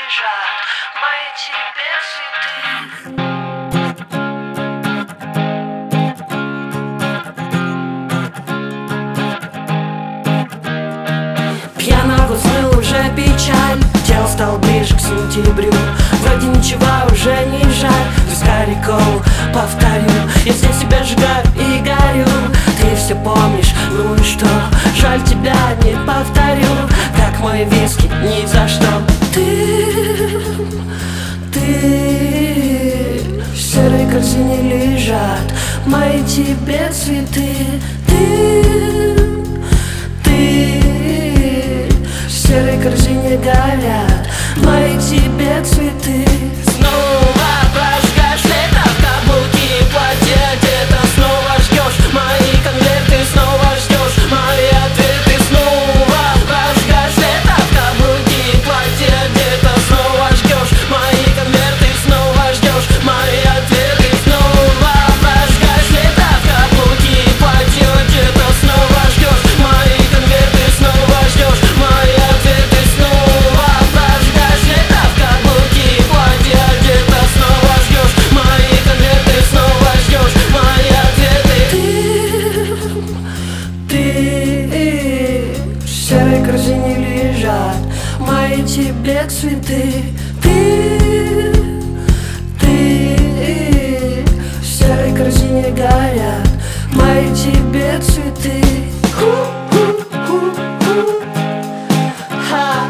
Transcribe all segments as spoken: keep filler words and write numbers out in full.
лежат мои тебе цветы. Пьяного смыл уже печаль, тело стало ближе к сентябрю. Вроде ничего уже не жаль, вискарь колу повторю. Я здесь себя сжигаю и горю. Ты все помнишь, ну и что? Жаль, тебя не повторю. Как мои виски, ни за что. Ты, ты в серой корзине лежат мои тебе цветы. Ты, ты в серой корзине горят мои тебе цветы. Снова прожигаешь лето в каблуки и платье одета. Снова ждешь мои конверты, снова ждешь мои ответы. Снова прожигаешь лето в каблуки и платье одета. Снова ждешь мои конверты, снова ждешь мои ответы. Снова прожигаешь лето в каблуки и платье одета. Снова ждешь мои конверты, снова ждешь мои ответы. Снова прожигаешь лето в каблуки и платье одета. Снова ждешь мои конверты, снова ждешь мои ответы. Ты, ты в серой корзине лежат мои тебе цветы. Ты, ты в серой корзине горят мои тебе цветы. Ху-ху-ху-ху. Ха.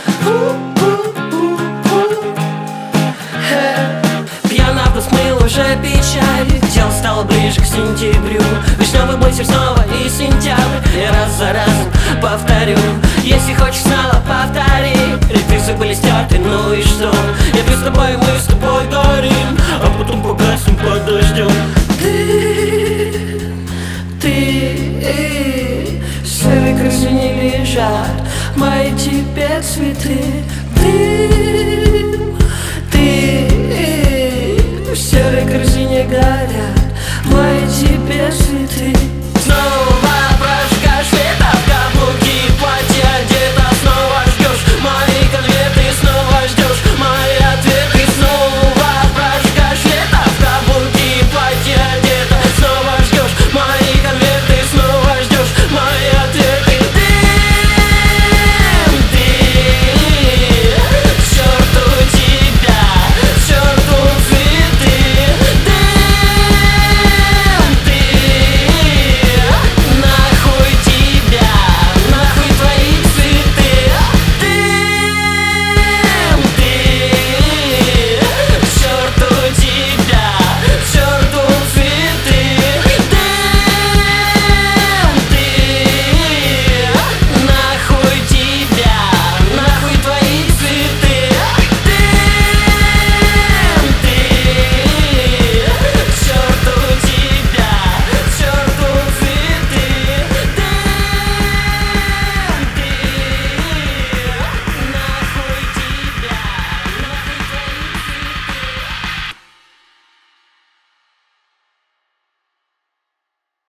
Ху-ху-ху-ху. Э. Пьяного смыл уже печаль, тело стало ближе к сентябрю. Вишневый блейзер снова и сентябрь. Я раз за разом повторю. Если хочешь снова повтори. Рефлексы были стерты, ну и что? Я ты с тобой, мы с тобой горим, а потом погасим под дождем. Ты, ты в серой корзине лежат мои тебе цветы. Ты, ты в серой корзине горят мои тебе цветы. Снова